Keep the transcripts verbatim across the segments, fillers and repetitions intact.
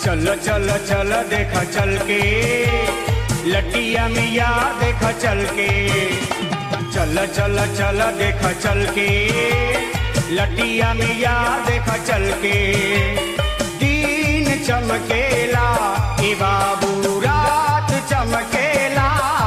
चल चल चल देखा चल के लटिया मिया देखा चल के, चल चल चल देखा चल के लटिया मिया देखा चल के। दिन चमकेला ए बाबू रात चमकेला,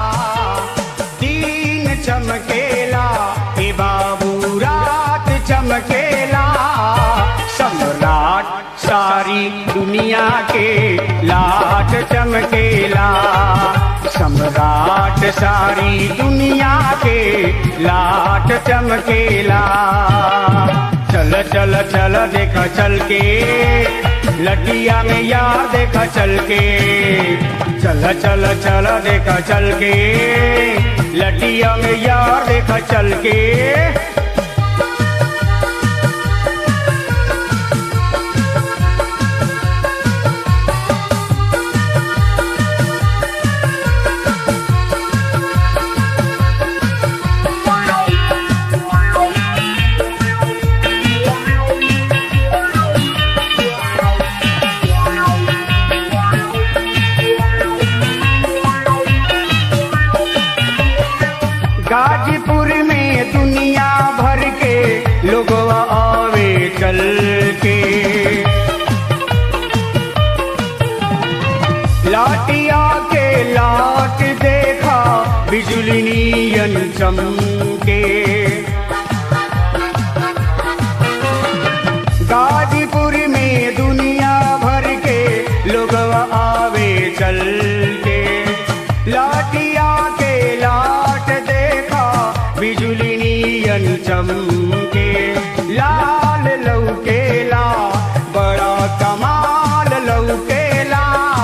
दिन चमकेला ए बाबू रात चमकेला। सम्राट सारी दुनिया के लाट चमकेला, सम्राट सारी दुनिया के लाट चमकेला। चल चल चल देखा चल के लटिया में यार देखा चल के, चल चल चल देखा चल के लटिया में यार देखा चल के। गाजीपुर में दुनिया भर के लोग आवे चल के, लाटिया के लाट देखा बिजली नियन चमके। गाजीपुर में दुनिया भर के लोग आवे चल के, लाटिया के लाट देखा बिजली नियन चमके। लाल लौकेला बड़ा कमाल लौकेला,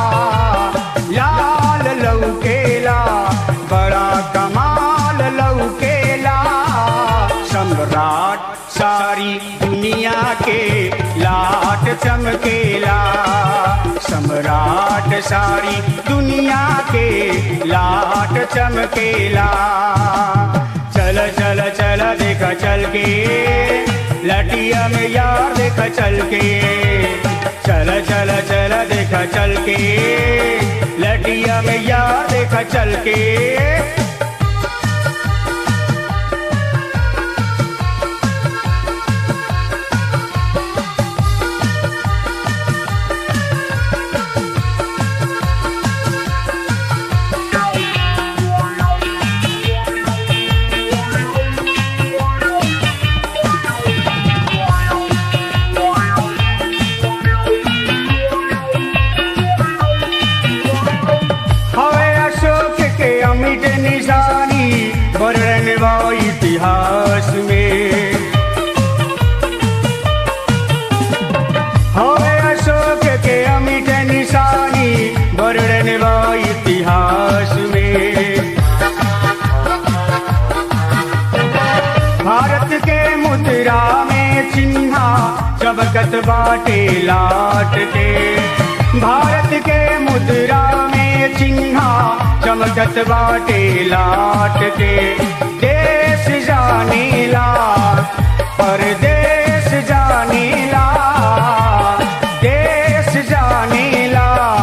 लाल लौकेला बड़ा कमाल लौकेला। सम्राट सारी दुनिया के लाट चमकेला, सम्राट सारी दुनिया के लाट चमकेला। चल चल चल देखा चल के लटिया में यार देखा चल के, चल चल चल देखा चल के लटिया में यार देखा चल के। अमिट निशानी वर्णन व इतिहास में, हवे अशोक के अमिट निशानी वर्णन व इतिहास में। भारत के मुद्रा में चिन्हा चमकत बाटे लाट के, भारत के मुद्रा में चिन्हा चमकत बाटे लाट के। देश जानीला परदेश जानीला, देश जानीला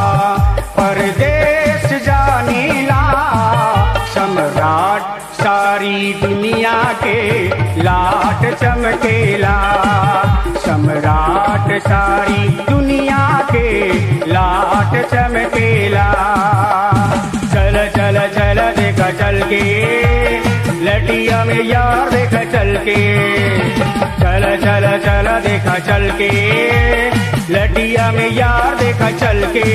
परदेश जानीला। सम्राट सारी दुनिया के लाट चमकेला, सम्राट सारी दुनिया के लाट चमकेला। चल चल चल देखा चल के लटिया में यार देखा चल के, चल चल चल देखा चल के लटिया में यार देखा चल के।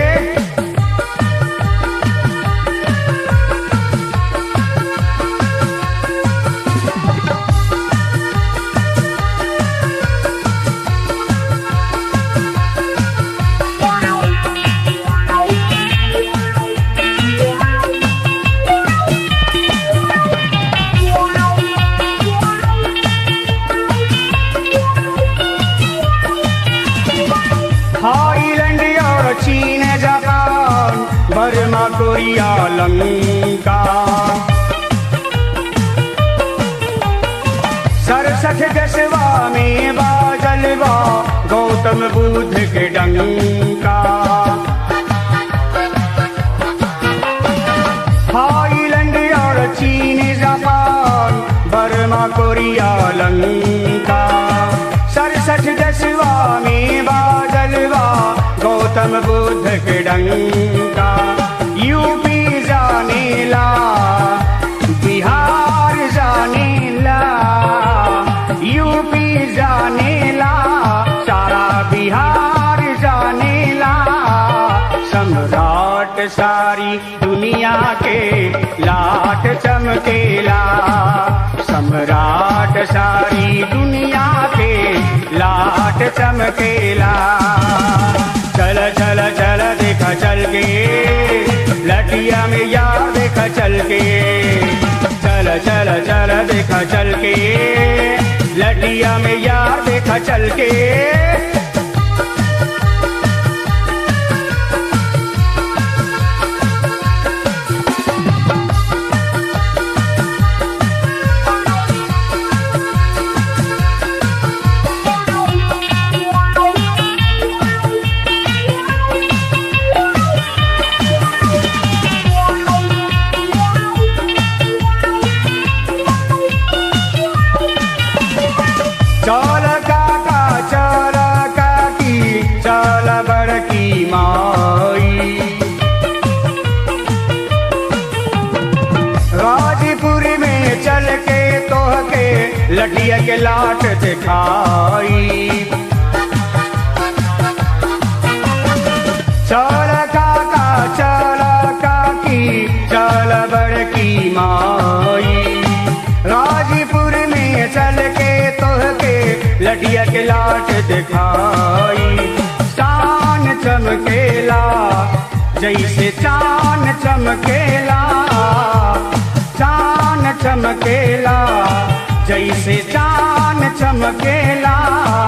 थाईलैंड और चीन जापान बर्मा कोरिया लंका, सड़सठ दसवा में बाजलवा गौतम बुद्ध के डंका। गौतम बुद्ध के डंका यूपी जानेला, बिहार जानेला, यूपी जानेला, सारा बिहार जानेला। सम्राट सारी दुनिया के लाट चमकेला, सम्राट सारी दुनिया के लाट चमकेला। चल चल चल देखा चल के लटिया में यार देखा चल के, चल चल चल देखा चल के लटिया में यार देखा चल के। चल काका चल काकी चल बड़की माई, गाजीपुर में चल के तोह के लटिया के लाट दिखाई। चल काका चल काकी चल बड़की माई, गाजीपुर में चल के तोह के लटिया के लाट दिखाई। चान चमकेला जैसे चान चमकेला, चान चमकेला जैसे चान चमकेला।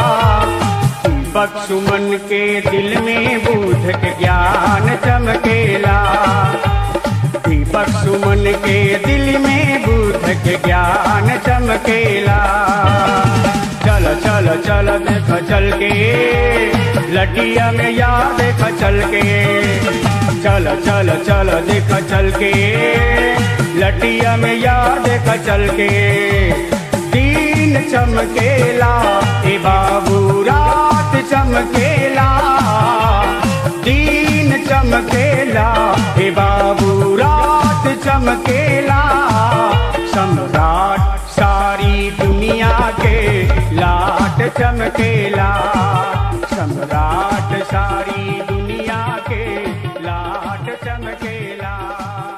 दीपक सुमन के दिल में बुद्ध के ज्ञान चमकेला, दीपक सुमन के दिल में बुद्ध के ज्ञान चमकेला। चल चल चल देख चल के लटिया में यार देख चल के, चल चल चल देख चल के लटिया में यार देख चल के। दिन चमकेला ए बाबू रात चमकेला, दिन चमकेला ए बाबू रात चमकेला। सम्राट सारी दुनिया के लाट चमकेला, सम्राट सारी दुनिया के लाट चमकेला।